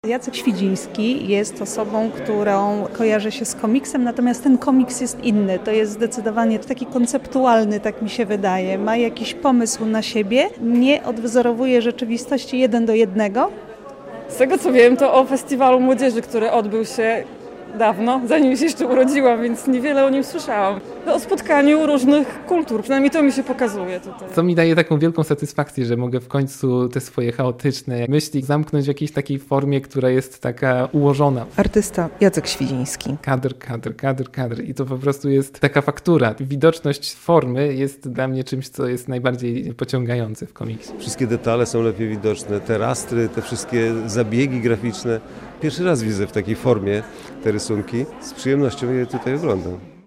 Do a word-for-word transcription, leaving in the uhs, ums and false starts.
Jacek Świdziński jest osobą, którą kojarzy się z komiksem, natomiast ten komiks jest inny. To jest zdecydowanie taki konceptualny, tak mi się wydaje. Ma jakiś pomysł na siebie, nie odwzorowuje rzeczywistości jeden do jednego. Z tego co wiem, to o festiwalu młodzieży, który odbył się dawno, zanim się jeszcze urodziłam, więc niewiele o nim słyszałam. O spotkaniu różnych kultur, przynajmniej to mi się pokazuje tutaj. Co mi daje taką wielką satysfakcję, że mogę w końcu te swoje chaotyczne myśli zamknąć w jakiejś takiej formie, która jest taka ułożona. Artysta Jacek Świdziński. Kadr, kadr, kadr, kadr i to po prostu jest taka faktura. Widoczność formy jest dla mnie czymś, co jest najbardziej pociągające w komiksie. Wszystkie detale są lepiej widoczne, te rastry, te wszystkie zabiegi graficzne. Pierwszy raz widzę w takiej formie te rysunki. Z przyjemnością je tutaj oglądam.